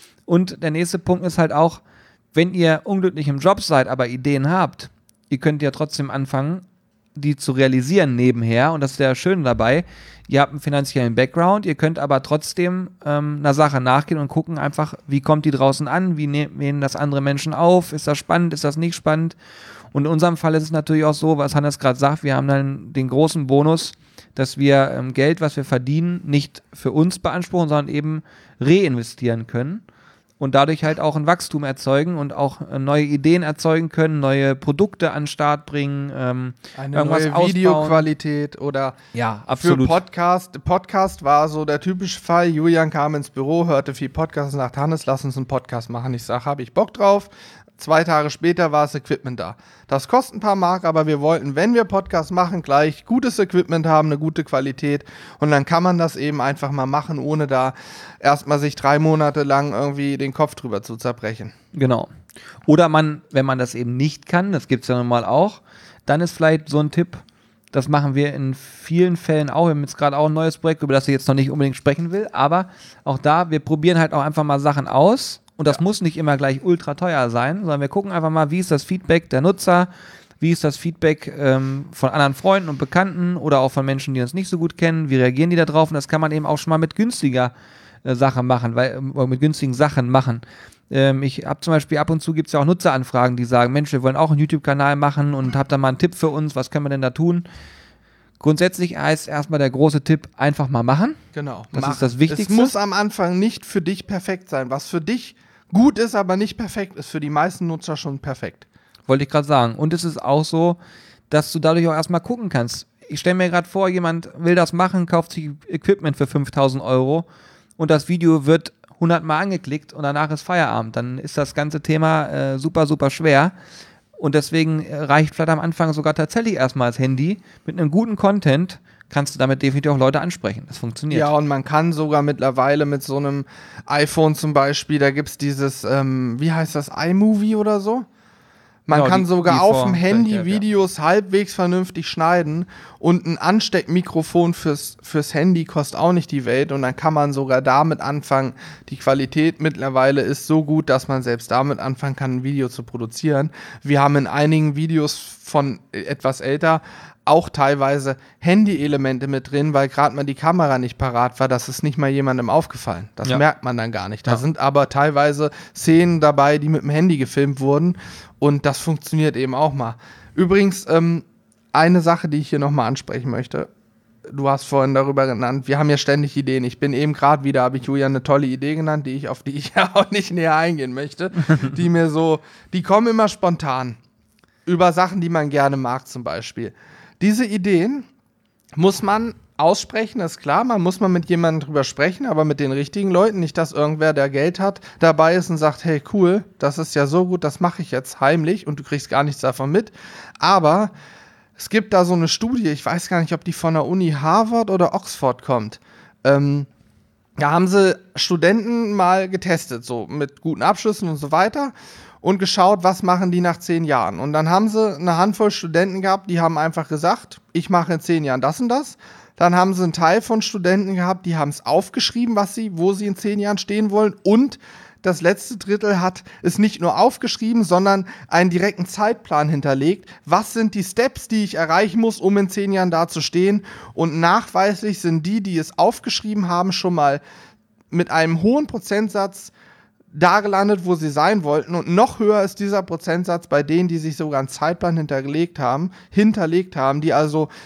Und der nächste Punkt ist halt auch, wenn ihr unglücklich im Job seid, aber Ideen habt, ihr könnt ja trotzdem anfangen, die zu realisieren nebenher, und das ist der Schöne dabei, ihr habt einen finanziellen Background, ihr könnt aber trotzdem ähm, einer Sache nachgehen und gucken einfach, wie kommt die draußen an, wie ne- nehmen das andere Menschen auf, ist das spannend, ist das nicht spannend, und in unserem Fall ist es natürlich auch so, was Hannes gerade sagt, wir haben dann den großen Bonus, dass wir ähm, Geld, was wir verdienen, nicht für uns beanspruchen, sondern eben reinvestieren können. Und dadurch halt auch ein Wachstum erzeugen und auch äh, neue Ideen erzeugen können, neue Produkte an den Start bringen, ähm, eine irgendwas neue ausbauen. Videoqualität oder ja, absolut. für Podcast. Podcast war so der typische Fall. Julian kam ins Büro, hörte viel Podcast und sagte, Hannes, lass uns einen Podcast machen. Ich sage, habe ich Bock drauf. Zwei Tage später war das Equipment da. Das kostet ein paar Mark, aber wir wollten, wenn wir Podcast machen, gleich gutes Equipment haben, eine gute Qualität. Und dann kann man das eben einfach mal machen, ohne da erstmal sich drei Monate lang irgendwie den Kopf drüber zu zerbrechen. Genau. Oder man, wenn man das eben nicht kann, das gibt es ja nun mal auch, dann ist vielleicht so ein Tipp, das machen wir in vielen Fällen auch. Wir haben jetzt gerade auch ein neues Projekt, über das ich jetzt noch nicht unbedingt sprechen will, aber auch da, wir probieren halt auch einfach mal Sachen aus. Und das ja. muss nicht immer gleich ultra teuer sein, sondern wir gucken einfach mal, wie ist das Feedback der Nutzer, wie ist das Feedback ähm, von anderen Freunden und Bekannten oder auch von Menschen, die uns nicht so gut kennen, wie reagieren die da drauf, und das kann man eben auch schon mal mit günstiger äh, Sache machen, weil, äh, mit günstigen Sachen machen. Ähm, ich habe zum Beispiel, ab und zu gibt es ja auch Nutzeranfragen, die sagen, Mensch, wir wollen auch einen YouTube-Kanal machen und habt da mal einen Tipp für uns, was können wir denn da tun? Grundsätzlich heißt erstmal der große Tipp, einfach mal machen. Genau. Das machen. ist das Wichtigste. Es muss am Anfang nicht für dich perfekt sein. Was für dich gut ist, aber nicht perfekt, ist für die meisten Nutzer schon perfekt. Wollte ich gerade sagen. Und es ist auch so, dass du dadurch auch erstmal gucken kannst. Ich stelle mir gerade vor, jemand will das machen, kauft sich Equipment für fünftausend Euro und das Video wird hundert Mal angeklickt und danach ist Feierabend. Dann ist das ganze Thema äh, super, super schwer. Und deswegen reicht vielleicht am Anfang sogar tatsächlich erstmal das Handy. Mit einem guten Content kannst du damit definitiv auch Leute ansprechen. Das funktioniert. Ja, und man kann sogar mittlerweile mit so einem iPhone zum Beispiel, da gibt es dieses, ähm, wie heißt das, iMovie oder so? Man genau, kann die, sogar die auf dem Handy ja, Videos ja. halbwegs vernünftig schneiden, und ein Ansteckmikrofon fürs, fürs Handy kostet auch nicht die Welt, und dann kann man sogar damit anfangen. Die Qualität mittlerweile ist so gut, dass man selbst damit anfangen kann, ein Video zu produzieren. Wir haben in einigen Videos von etwas älter auch teilweise Handy-Elemente mit drin, weil gerade mal die Kamera nicht parat war. Das ist nicht mal jemandem aufgefallen. Das ja. merkt man dann gar nicht. Da ja. sind aber teilweise Szenen dabei, die mit dem Handy gefilmt wurden, und das funktioniert eben auch mal. Übrigens, ähm, eine Sache, die ich hier nochmal ansprechen möchte. Du hast vorhin darüber genannt, wir haben ja ständig Ideen. Ich bin eben gerade wieder, habe ich Julian eine tolle Idee genannt, die ich, auf die ich ja auch nicht näher eingehen möchte. die mir so, die kommen immer spontan. Über Sachen, die man gerne mag zum Beispiel. Diese Ideen muss man aussprechen, ist klar, man muss mal mit jemandem drüber sprechen, aber mit den richtigen Leuten, nicht, dass irgendwer, der Geld hat, dabei ist und sagt, hey cool, das ist ja so gut, das mache ich jetzt heimlich und du kriegst gar nichts davon mit. Aber es gibt da so eine Studie, ich weiß gar nicht, ob die von der Uni Harvard oder Oxford kommt. Ähm, da haben sie Studenten mal getestet, so mit guten Abschlüssen und so weiter, und geschaut, was machen die nach zehn Jahren. Und dann haben sie eine Handvoll Studenten gehabt, die haben einfach gesagt, ich mache in zehn Jahren das und das. Dann haben sie einen Teil von Studenten gehabt, die haben es aufgeschrieben, was sie, wo sie in zehn Jahren stehen wollen. Und das letzte Drittel hat es nicht nur aufgeschrieben, sondern einen direkten Zeitplan hinterlegt. Was sind die Steps, die ich erreichen muss, um in zehn Jahren da zu stehen? Und nachweislich sind die, die es aufgeschrieben haben, schon mal mit einem hohen Prozentsatz da gelandet, wo sie sein wollten, und noch höher ist dieser Prozentsatz bei denen, die sich sogar einen Zeitplan hinterlegt haben, hinterlegt haben, die also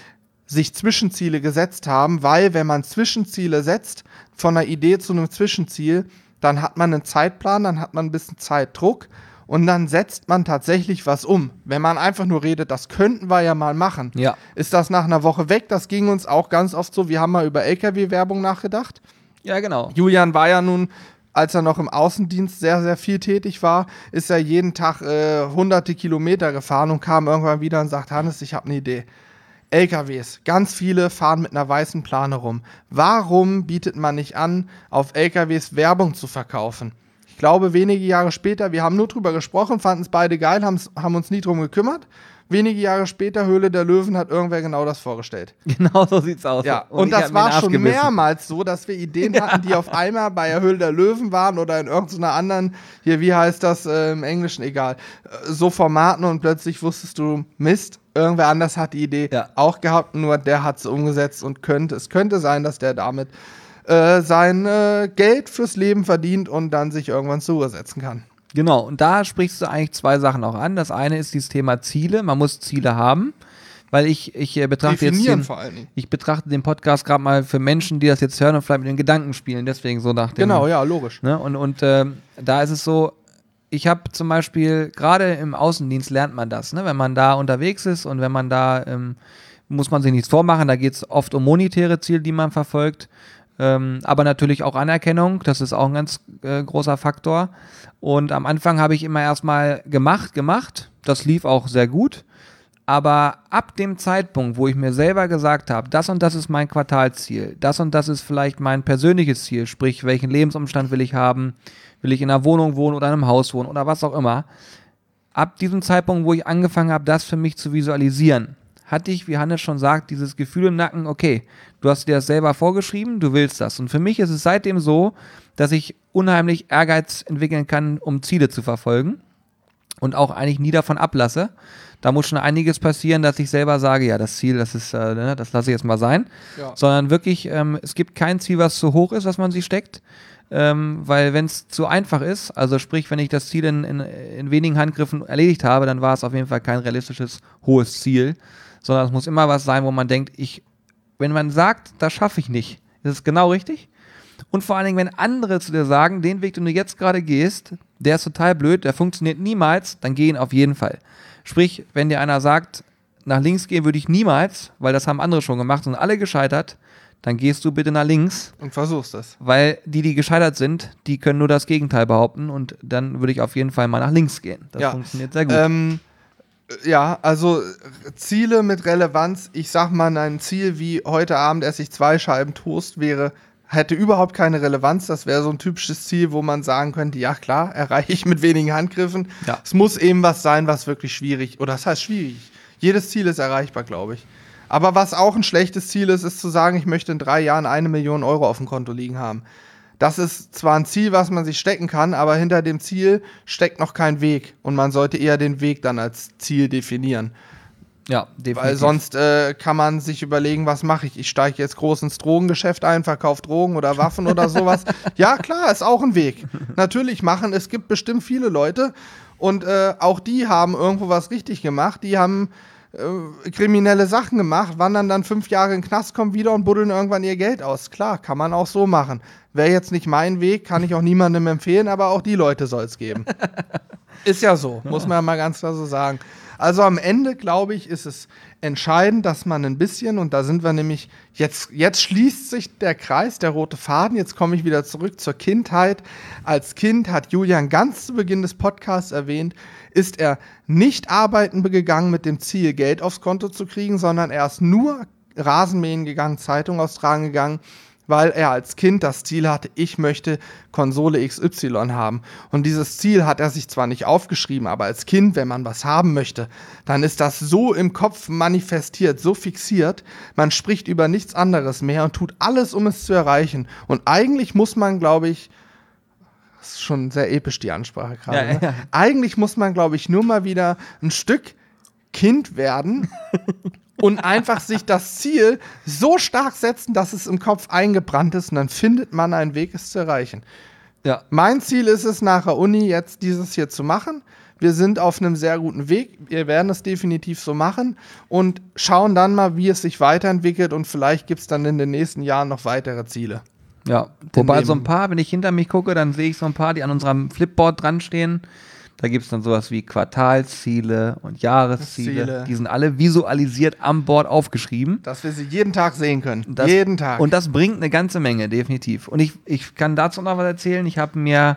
sich Zwischenziele gesetzt haben, weil wenn man Zwischenziele setzt, von einer Idee zu einem Zwischenziel, dann hat man einen Zeitplan, dann hat man ein bisschen Zeitdruck und dann setzt man tatsächlich was um. Wenn man einfach nur redet, das könnten wir ja mal machen, Ja. ist das nach einer Woche weg. Das ging uns auch ganz oft so. Wir haben mal über L K W-Werbung nachgedacht. Ja, genau. Julian war ja nun, als er noch im Außendienst sehr, sehr viel tätig war, ist er jeden Tag äh, hunderte Kilometer gefahren und kam irgendwann wieder und sagt, Hannes, ich habe eine Idee. L K Ws, ganz viele fahren mit einer weißen Plane rum. Warum bietet man nicht an, auf L K Ws Werbung zu verkaufen? Ich glaube, wenige Jahre später, wir haben nur drüber gesprochen, fanden es beide geil, haben uns nie drum gekümmert. Wenige Jahre später, Höhle der Löwen, hat irgendwer genau das vorgestellt. Genau so sieht's aus. Ja, und, und das war schon mehrmals so, dass wir Ideen ja. hatten, die auf einmal bei der Höhle der Löwen waren oder in irgendeiner anderen, hier, wie heißt das äh, im Englischen, egal, so Formaten und plötzlich wusstest du, Mist, irgendwer anders hat die Idee ja. auch gehabt, nur der hat es umgesetzt und könnte, es könnte sein, dass der damit äh, sein äh, Geld fürs Leben verdient und dann sich irgendwann zur Ruhe setzen kann. Genau, und da sprichst du eigentlich zwei Sachen auch an. Das eine ist dieses Thema Ziele. Man muss Ziele haben, weil ich, ich äh, betrachte jetzt den, vor allen Dingen. ich betrachte den Podcast gerade mal für Menschen, die das jetzt hören und vielleicht mit den Gedanken spielen. Deswegen so nach dem. Genau, ja, logisch. Ne? Und, und äh, da ist es so, ich habe zum Beispiel, gerade im Außendienst lernt man das, ne? Wenn man da unterwegs ist und wenn man da, ähm, muss man sich nichts vormachen, da geht es oft um monetäre Ziele, die man verfolgt. Ähm, aber natürlich auch Anerkennung, das ist auch ein ganz äh, großer Faktor. Und am Anfang habe ich immer erstmal gemacht, gemacht. Das lief auch sehr gut. Aber ab dem Zeitpunkt, wo ich mir selber gesagt habe, das und das ist mein Quartalsziel, das und das ist vielleicht mein persönliches Ziel, sprich, welchen Lebensumstand will ich haben, will ich in einer Wohnung wohnen oder in einem Haus wohnen oder was auch immer. Ab diesem Zeitpunkt, wo ich angefangen habe, das für mich zu visualisieren, hatte ich, wie Hannes schon sagt, dieses Gefühl im Nacken, okay, du hast dir das selber vorgeschrieben, du willst das. Und für mich ist es seitdem so, dass ich unheimlich Ehrgeiz entwickeln kann, um Ziele zu verfolgen und auch eigentlich nie davon ablasse. Da muss schon einiges passieren, dass ich selber sage, ja, das Ziel, das ist, äh, ne, das lasse ich jetzt mal sein. Ja. Sondern wirklich, ähm, es gibt kein Ziel, was zu hoch ist, was man sich steckt. Ähm, weil wenn es zu einfach ist, also sprich, wenn ich das Ziel in, in, in wenigen Handgriffen erledigt habe, dann war es auf jeden Fall kein realistisches, hohes Ziel. Sondern es muss immer was sein, wo man denkt, ich, wenn man sagt, das schaffe ich nicht, ist es genau richtig. Und vor allen Dingen, wenn andere zu dir sagen, den Weg, den du jetzt gerade gehst, der ist total blöd, der funktioniert niemals, dann geh ihn auf jeden Fall. Sprich, wenn dir einer sagt, nach links gehen würde ich niemals, weil das haben andere schon gemacht und alle gescheitert, dann gehst du bitte nach links. Und versuchst das. Weil die, die gescheitert sind, die können nur das Gegenteil behaupten und dann würde ich auf jeden Fall mal nach links gehen. Das ja. funktioniert sehr gut. Ähm, ja, also Ziele mit Relevanz, ich sag mal, ein Ziel wie heute Abend esse ich zwei Scheiben Toast wäre, hätte überhaupt keine Relevanz. Das wäre so ein typisches Ziel, wo man sagen könnte, ja klar, erreiche ich mit wenigen Handgriffen. Ja. Es muss eben was sein, was wirklich schwierig, oder das heißt schwierig. Jedes Ziel ist erreichbar, glaube ich. Aber was auch ein schlechtes Ziel ist, ist zu sagen, ich möchte in drei Jahren eine Million Euro auf dem Konto liegen haben. Das ist zwar ein Ziel, was man sich stecken kann, aber hinter dem Ziel steckt noch kein Weg. Und man sollte eher den Weg dann als Ziel definieren. Ja, definitiv. Weil sonst äh, kann man sich überlegen, was mache ich? Ich steige jetzt groß ins Drogengeschäft ein, verkaufe Drogen oder Waffen oder sowas. Ja, klar, ist auch ein Weg. Natürlich machen, es gibt bestimmt viele Leute und äh, auch die haben irgendwo was richtig gemacht. Die haben äh, kriminelle Sachen gemacht, wandern dann fünf Jahre in den Knast, kommen wieder und buddeln irgendwann ihr Geld aus. Klar, kann man auch so machen. Wäre jetzt nicht mein Weg, kann ich auch niemandem empfehlen, aber auch die Leute soll es geben. Ist ja so, muss man ja mal ganz klar so sagen. Also am Ende, glaube ich, ist es entscheidend, dass man ein bisschen, und da sind wir nämlich, jetzt, jetzt schließt sich der Kreis, der rote Faden, jetzt komme ich wieder zurück zur Kindheit. Als Kind hat Julian ganz zu Beginn des Podcasts erwähnt, ist er nicht arbeiten gegangen mit dem Ziel, Geld aufs Konto zu kriegen, sondern er ist nur Rasenmähen gegangen, Zeitung austragen gegangen, weil er als Kind das Ziel hatte, ich möchte Konsole X Y haben. Und dieses Ziel hat er sich zwar nicht aufgeschrieben, aber als Kind, wenn man was haben möchte, dann ist das so im Kopf manifestiert, so fixiert, man spricht über nichts anderes mehr und tut alles, um es zu erreichen. Und eigentlich muss man, glaube ich, das ist schon sehr episch, die Ansprache gerade, ja, ne? ja. Eigentlich muss man, glaube ich, nur mal wieder ein Stück Kind werden und einfach sich das Ziel so stark setzen, dass es im Kopf eingebrannt ist und dann findet man einen Weg, es zu erreichen. Ja. Mein Ziel ist es, nach der Uni jetzt dieses hier zu machen. wir sind auf einem sehr guten Weg. Wir werden es definitiv so machen und schauen dann mal, wie es sich weiterentwickelt und vielleicht gibt es dann in den nächsten Jahren noch weitere Ziele. Ja, wobei so ein paar, wenn ich hinter mich gucke, dann sehe ich so ein paar, die an unserem Flipboard dran stehen. Da gibt es dann sowas wie Quartalsziele und Jahresziele. Ziele. Die sind alle visualisiert am Board aufgeschrieben. Dass wir sie jeden Tag sehen können. Das, jeden Tag. Und das bringt eine ganze Menge, definitiv. Und ich, ich kann dazu noch was erzählen. Ich habe mir,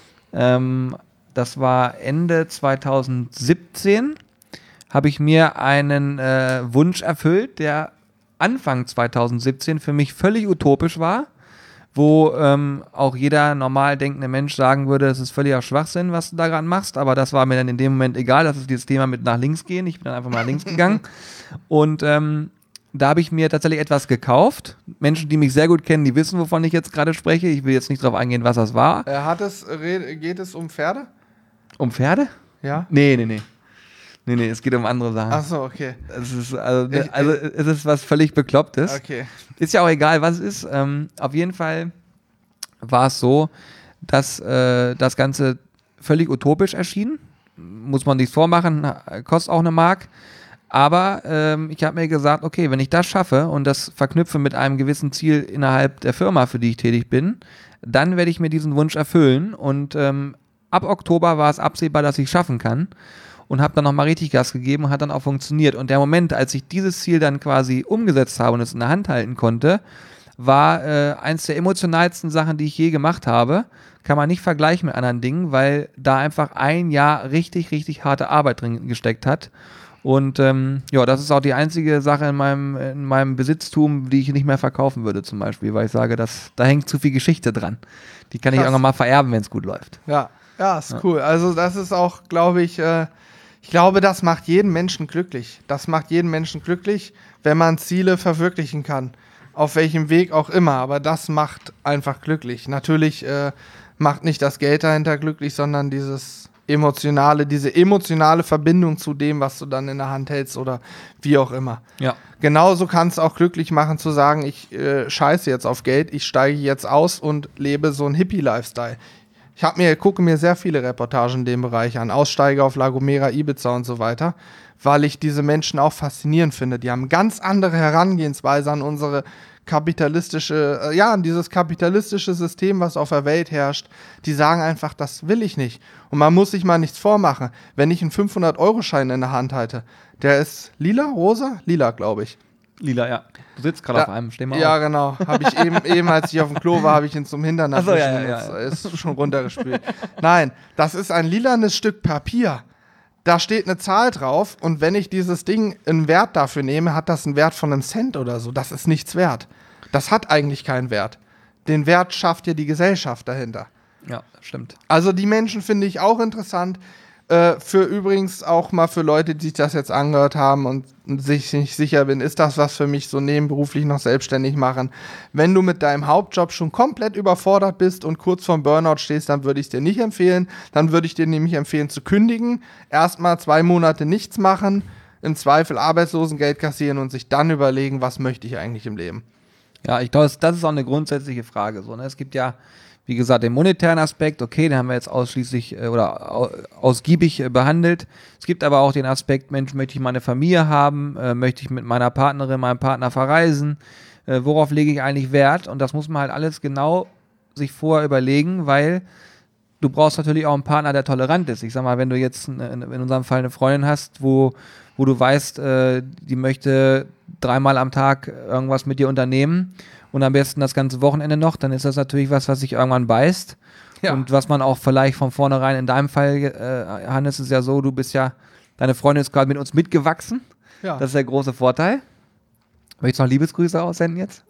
ähm, das war Ende zwanzig siebzehn, habe ich mir einen äh, Wunsch erfüllt, der Anfang zwanzig siebzehn für mich völlig utopisch war, wo ähm, auch jeder normal denkende Mensch sagen würde, es ist völliger Schwachsinn, was du da gerade machst, aber das war mir dann in dem Moment egal, das ist dieses Thema mit nach links gehen, ich bin dann einfach mal nach links gegangen und ähm, da habe ich mir tatsächlich etwas gekauft. Menschen, die mich sehr gut kennen, die wissen, wovon ich jetzt gerade spreche, ich will jetzt nicht darauf eingehen, was das war. Äh, hat es, geht es um Pferde? Um Pferde? Ja. Nee, nee, nee. Nee, nee, es geht um andere Sachen. Ach so, okay. Es ist, also, Ich- also es ist was völlig Beklopptes. Okay. Ist ja auch egal, was es ist. Ähm, auf jeden Fall war es so, dass äh, das Ganze völlig utopisch erschien. Muss man sich vormachen, kostet auch eine Mark. Aber ähm, ich habe mir gesagt, okay, wenn ich das schaffe und das verknüpfe mit einem gewissen Ziel innerhalb der Firma, für die ich tätig bin, dann werde ich mir diesen Wunsch erfüllen. Und ähm, ab Oktober war es absehbar, dass ich es schaffen kann. Und habe dann nochmal richtig Gas gegeben und hat dann auch funktioniert. Und der Moment, als ich dieses Ziel dann quasi umgesetzt habe und es in der Hand halten konnte, war äh, eins der emotionalsten Sachen, die ich je gemacht habe. Kann man nicht vergleichen mit anderen Dingen, weil da einfach ein Jahr richtig, richtig harte Arbeit drin gesteckt hat. Und ähm, ja, das ist auch die einzige Sache in meinem, in meinem Besitztum, die ich nicht mehr verkaufen würde zum Beispiel, weil ich sage, dass, da hängt zu viel Geschichte dran. Die kann ich Krass. irgendwann mal vererben, wenn es gut läuft. Ja, ja, ist cool. Also das ist auch, glaube ich, äh, ich glaube, das macht jeden Menschen glücklich. Das macht jeden Menschen glücklich, wenn man Ziele verwirklichen kann. Auf welchem Weg auch immer. Aber das macht einfach glücklich. Natürlich äh, macht nicht das Geld dahinter glücklich, sondern dieses emotionale, diese emotionale Verbindung zu dem, was du dann in der Hand hältst oder wie auch immer. Ja. Genauso kann es auch glücklich machen zu sagen, ich äh, scheiße jetzt auf Geld, ich steige jetzt aus und lebe so einen Hippie-Lifestyle. Ich hab mir, gucke mir sehr viele Reportagen in dem Bereich an, Aussteiger auf La Gomera, Ibiza und so weiter, weil ich diese Menschen auch faszinierend finde. Die haben ganz andere Herangehensweise an unsere kapitalistische, äh, ja, an dieses kapitalistische System, was auf der Welt herrscht. Die sagen einfach, das will ich nicht. Und man muss sich mal nichts vormachen. Wenn ich einen fünfhundert-Euro-Schein in der Hand halte, der ist lila, rosa? Lila, glaube ich. Lila, ja. Du sitzt gerade Ja, auf einem, steh mal Ja, auf. genau. Habe ich eben, eben, als ich auf dem Klo war, habe ich ihn zum Hintern Ach so, erwischen. ja, ja, ja. Jetzt ist schon runtergespült. Nein, das ist ein lilanes Stück Papier. Da steht eine Zahl drauf und wenn ich dieses Ding einen Wert dafür nehme, hat das einen Wert von einem Cent oder so. Das ist nichts wert. Das hat eigentlich keinen Wert. Den Wert schafft ja die Gesellschaft dahinter. Ja, stimmt. Also die Menschen finde ich auch interessant. Äh, für übrigens auch mal für Leute, die sich das jetzt angehört haben und sich nicht sicher bin, ist das was für mich so nebenberuflich noch selbstständig machen. Wenn du mit deinem Hauptjob schon komplett überfordert bist und kurz vorm Burnout stehst, dann würde ich es dir nicht empfehlen. Dann würde ich dir nämlich empfehlen zu kündigen, erstmal zwei Monate nichts machen, im Zweifel Arbeitslosengeld kassieren und sich dann überlegen, was möchte ich eigentlich im Leben. Ja, ich glaube, das ist auch eine grundsätzliche Frage. So, ne? Es gibt ja, wie gesagt, den monetären Aspekt, okay, den haben wir jetzt ausschließlich äh, oder au, ausgiebig äh, behandelt. Es gibt aber auch den Aspekt, Mensch, möchte ich meine Familie haben, äh, möchte ich mit meiner Partnerin, meinem Partner verreisen, äh, worauf lege ich eigentlich Wert? Und das muss man halt alles genau sich vorher überlegen, weil du brauchst natürlich auch einen Partner, der tolerant ist. Ich sag mal, wenn du jetzt in, in unserem Fall eine Freundin hast, wo, wo du weißt, äh, die möchte dreimal am Tag irgendwas mit dir unternehmen und am besten das ganze Wochenende noch, dann ist das natürlich was, was sich irgendwann beißt. Ja. Und was man auch vielleicht von vornherein, in deinem Fall, äh, Hannes, ist ja so, du bist ja, deine Freundin ist gerade mit uns mitgewachsen. Ja. Das ist der große Vorteil. Möchtest du noch Liebesgrüße aussenden jetzt?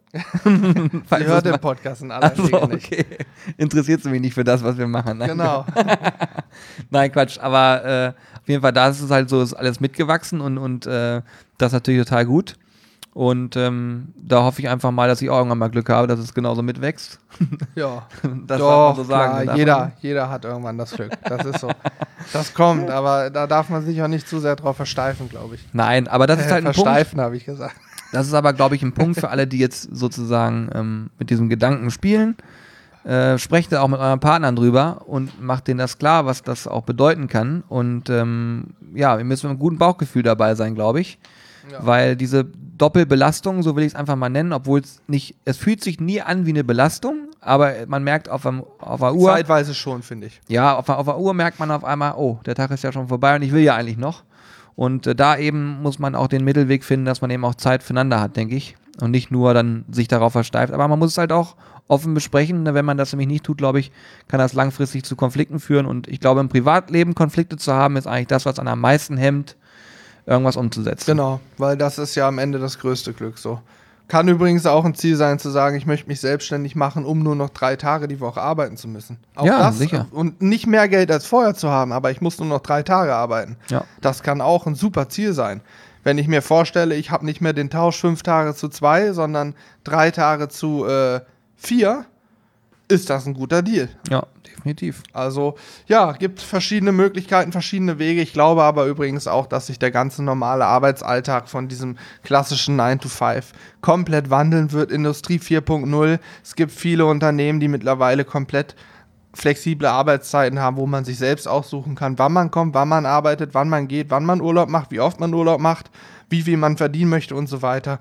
Sie hört den Podcast in aller Achso, Regel nicht. okay. Interessiert sie mich nicht für das, was wir machen. Ne? Genau. Nein, Quatsch. Aber äh, auf jeden Fall, da ist es halt so, ist alles mitgewachsen und, und äh, das ist natürlich total gut. Und ähm, da hoffe ich einfach mal, dass ich auch irgendwann mal Glück habe, dass es genauso mitwächst. Ja, Das doch, darf man so sagen. klar, Darf jeder, man- jeder hat irgendwann das Glück. Das ist so. Das kommt, aber da darf man sich auch nicht zu sehr drauf versteifen, glaube ich. Nein, aber das ist halt ein Punkt. Versteifen, habe ich gesagt. Das ist aber, glaube ich, ein Punkt für alle, die jetzt sozusagen ähm, mit diesem Gedanken spielen. Äh, sprecht da auch mit euren Partnern drüber und macht denen das klar, was das auch bedeuten kann. Und ähm, ja, wir müssen mit einem guten Bauchgefühl dabei sein, glaube ich. Ja. Weil diese Doppelbelastung, so will ich es einfach mal nennen, obwohl es nicht, es fühlt sich nie an wie eine Belastung, aber man merkt auf, dem, auf der Uhr. Zeitweise schon, finde ich. Ja, auf, auf der Uhr merkt man auf einmal, oh, der Tag ist ja schon vorbei und ich will ja eigentlich noch. Und äh, da eben muss man auch den Mittelweg finden, dass man eben auch Zeit füreinander hat, denke ich. Und nicht nur dann sich darauf versteift. Aber man muss es halt auch offen besprechen. Wenn man das nämlich nicht tut, glaube ich, kann das langfristig zu Konflikten führen. Und ich glaube, im Privatleben Konflikte zu haben, ist eigentlich das, was einen am meisten hemmt, irgendwas umzusetzen. Genau, weil das ist ja am Ende das größte Glück so. Kann übrigens auch ein Ziel sein, zu sagen, ich möchte mich selbstständig machen, um nur noch drei Tage die Woche arbeiten zu müssen. Auch ja, das, sicher. Und nicht mehr Geld als vorher zu haben, aber ich muss nur noch drei Tage arbeiten. Ja. Das kann auch ein super Ziel sein. Wenn ich mir vorstelle, ich habe nicht mehr den Tausch fünf Tage zu zwei, sondern drei Tage zu äh, vier, ist das ein guter Deal. Ja, definitiv. Also, ja, gibt verschiedene Möglichkeiten, verschiedene Wege. Ich glaube aber übrigens auch, dass sich der ganze normale Arbeitsalltag von diesem klassischen nine to five komplett wandeln wird. Industrie vier Punkt null. Es gibt viele Unternehmen, die mittlerweile komplett flexible Arbeitszeiten haben, wo man sich selbst aussuchen kann, wann man kommt, wann man arbeitet, wann man geht, wann man Urlaub macht, wie oft man Urlaub macht, wie viel man verdienen möchte und so weiter.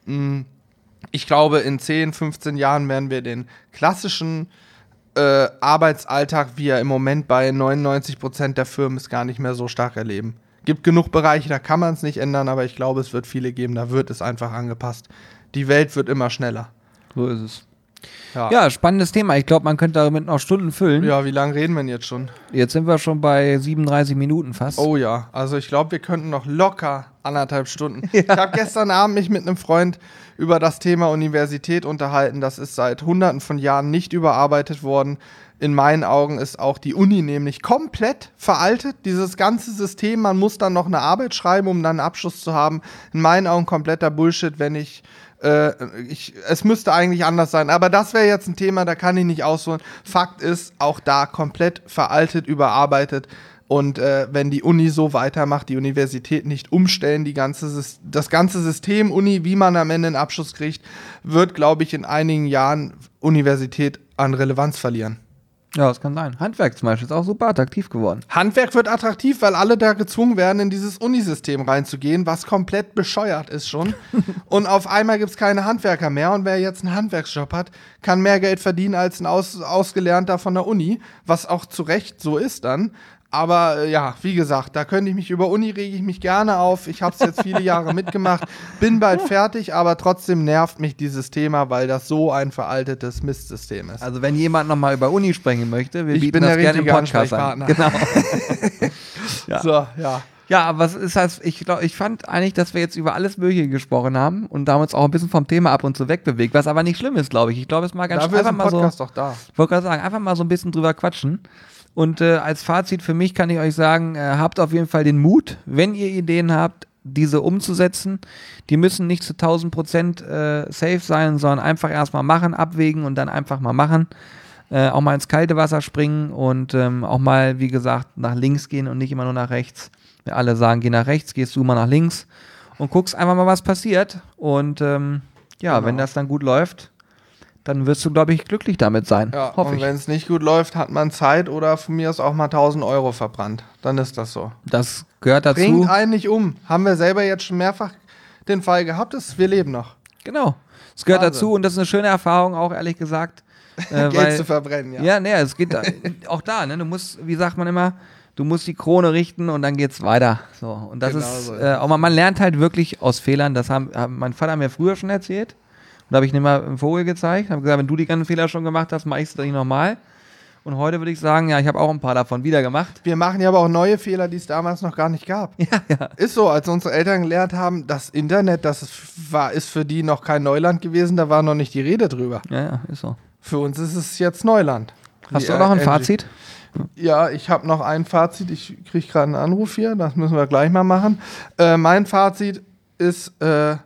Ich glaube, in zehn, fünfzehn Jahren werden wir den klassischen äh, Arbeitsalltag, wie er im Moment bei neunundneunzig Prozent der Firmen ist, gar nicht mehr so stark erleben. Gibt genug Bereiche, da kann man es nicht ändern, aber ich glaube, es wird viele geben, da wird es einfach angepasst. Die Welt wird immer schneller. So ist es. Ja, Ja, spannendes Thema. Ich glaube, man könnte damit noch Stunden füllen. ja wie lange reden wir denn jetzt schon? Jetzt sind wir schon bei siebenunddreißig Minuten fast. Oh ja, also ich glaube, wir könnten noch locker anderthalb Stunden. Ja. Ich habe gestern Abend mich mit einem Freund über das Thema Universität unterhalten. Das ist seit hunderten von Jahren nicht überarbeitet worden. In meinen Augen ist auch die Uni nämlich komplett veraltet. Dieses ganze System, man muss dann noch eine Arbeit schreiben, um dann einen Abschluss zu haben. In meinen Augen kompletter Bullshit, wenn ich Ich, es müsste eigentlich anders sein, aber das wäre jetzt ein Thema, da kann ich nicht ausholen. Fakt ist, auch da komplett veraltet, überarbeitet und äh, wenn die Uni so weitermacht, die Universität nicht umstellen, die ganze, das ganze System Uni, wie man am Ende einen Abschluss kriegt, wird, glaube ich, in einigen Jahren Universität an Relevanz verlieren. Ja, das kann sein. Handwerk zum Beispiel ist auch super attraktiv geworden. Handwerk wird attraktiv, weil alle da gezwungen werden, in dieses Unisystem reinzugehen, was komplett bescheuert ist schon. Und auf einmal gibt es keine Handwerker mehr. Und wer jetzt einen Handwerksjob hat, kann mehr Geld verdienen als ein Aus- Ausgelernter von der Uni, was auch zu Recht so ist dann. Aber äh, ja, wie gesagt, da könnte ich mich über Uni, rege ich mich gerne auf. Ich habe es jetzt viele Jahre mitgemacht, bin bald fertig, aber trotzdem nervt mich dieses Thema, weil das so ein veraltetes Mistsystem ist. Also wenn jemand nochmal über Uni sprechen möchte, wir ich bieten bin das der gerne im richtige Podcast an. Ansprechpartner. Genau. Ja. So, ja. Ja, aber was ist das? Ich glaube, ich fand eigentlich, dass wir jetzt über alles Mögliche gesprochen haben und da haben uns auch ein bisschen vom Thema ab und zu wegbewegt, was aber nicht schlimm ist, glaube ich. Ich glaube, es mal ganz Dafür ist einfach ein mal so. Podcast doch da. Ich wollte gerade sagen, einfach mal so ein bisschen drüber quatschen. Und äh, als Fazit für mich kann ich euch sagen, äh, habt auf jeden Fall den Mut, wenn ihr Ideen habt, diese umzusetzen. Die müssen nicht zu tausend Prozent äh, safe sein, sondern einfach erstmal machen, abwägen und dann einfach mal machen. Äh, auch mal ins kalte Wasser springen und ähm, auch mal, wie gesagt, nach links gehen und nicht immer nur nach rechts. Wir alle sagen, geh nach rechts, gehst du mal nach links und guckst einfach mal, was passiert. Und ähm, ja, Genau. wenn das dann gut läuft, dann wirst du, glaube ich, glücklich damit sein. Ja, hoffe und ich. wenn es nicht gut läuft, hat man Zeit oder von mir aus auch mal tausend Euro verbrannt. Dann ist das so. Das gehört dazu. Bringt einen nicht um. Haben wir selber jetzt schon mehrfach den Fall gehabt, dass wir leben noch. Genau. Es gehört Wahnsinn. dazu und das ist eine schöne Erfahrung, auch ehrlich gesagt. Äh, Geld weil, zu verbrennen, ja. Ja, nee, es geht da, auch da, ne? Du musst, wie sagt man immer, du musst die Krone richten und dann geht's weiter. So. Und das Genau ist, so ist äh, es. auch mal, man lernt halt wirklich aus Fehlern. Das haben, haben mein Vater mir früher schon erzählt. Und da habe ich ihm mal einen Vogel gezeigt. Habe gesagt, wenn du die ganzen Fehler schon gemacht hast, mache ich es doch nicht nochmal. Und heute würde ich sagen, ja, ich habe auch ein paar davon wieder gemacht. Wir machen ja aber auch neue Fehler, die es damals noch gar nicht gab. Ja, ja. Ist so, als unsere Eltern gelernt haben, das Internet, das ist, war, ist für die noch kein Neuland gewesen, da war noch nicht die Rede drüber. Ja, ja, ist so. Für uns ist es jetzt Neuland. Hast Die, du noch ein äh, Fazit? Ja, ich habe noch ein Fazit. Ich kriege gerade einen Anruf hier, das müssen wir gleich mal machen. Äh, mein Fazit ist äh,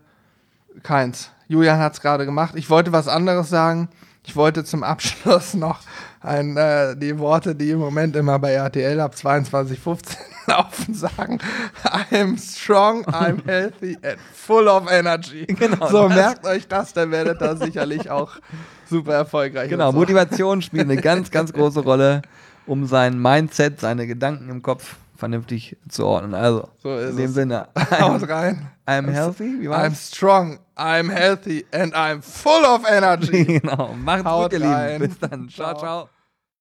keins. Julian hat es gerade gemacht. Ich wollte was anderes sagen. Ich wollte zum Abschluss noch ein, äh, die Worte, die im Moment immer bei R T L ab zweiundzwanzig fünfzehn Laufen sagen, I'm strong, I'm healthy and full of energy. Genau, so, das- merkt euch das, dann werdet ihr sicherlich auch super erfolgreich. Genau, und so. Motivation spielt eine ganz, ganz große Rolle, um sein Mindset, seine Gedanken im Kopf vernünftig zu ordnen. Also, So ist in dem es. Sinne, Haut I'm, rein. I'm healthy, wie I'm war's? strong, I'm healthy and I'm full of energy. Genau, macht's Haut gut, ihr rein. Lieben. Bis dann. Ciao, Ciao. ciao.